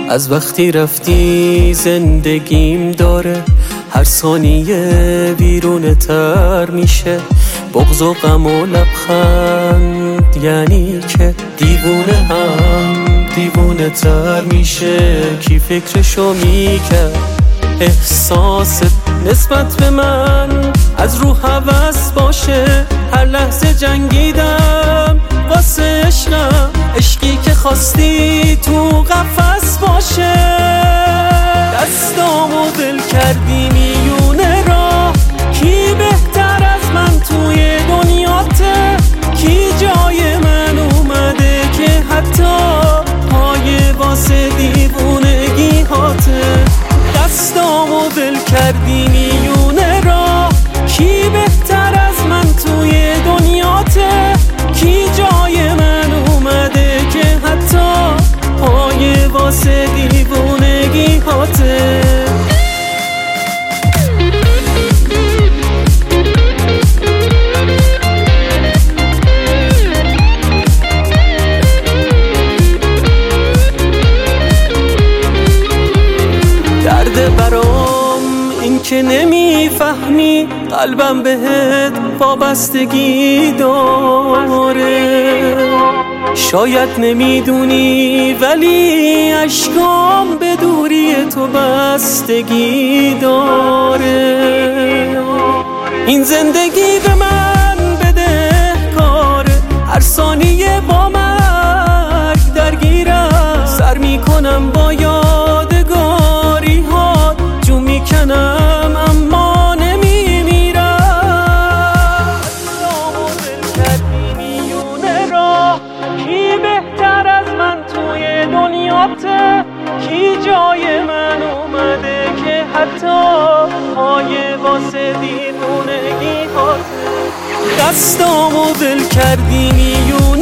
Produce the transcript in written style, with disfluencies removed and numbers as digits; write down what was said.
از وقتی رفتی زندگیم داره هر ثانیه بیرون تر میشه، بغض و غم و لبخند یعنی که دیوونه تر میشه. کی فکرشو میکرد احساست نسبت به من از رو هوس باشه؟ هر لحظه جنگیدم واسه عشقم، عشقی که خواستی تو قفس باشه. دستامو ول کردی میونه راه، کی بهتر از من توی دنیاته؟ کی جای من اومده که حتی پای واسه دیوونگی هاته؟ دستامو ول کردی میونه راه، کی بهتر از من توی دنیاته؟ کی جای من اومده که حتی پای واسه دیوونگی هاته؟ درد برام این که نمیفهمی قلبم بهت وابستگی داره. شاید نمیدونی ولی اشکام به دوری تو بستگی داره. این زندگی به من بده کاره، هر ثانیه با مرگ درگیرم. سر میکنم با یادگاری ها، جو میکنم اما نمیمیرم. دستامو ول کردی میونه راه، کی بهتر از من توی دنیاته؟ کی جای من اومده که حتی پای واسه دیوونگی هاته؟ دستامو ول کردی میونه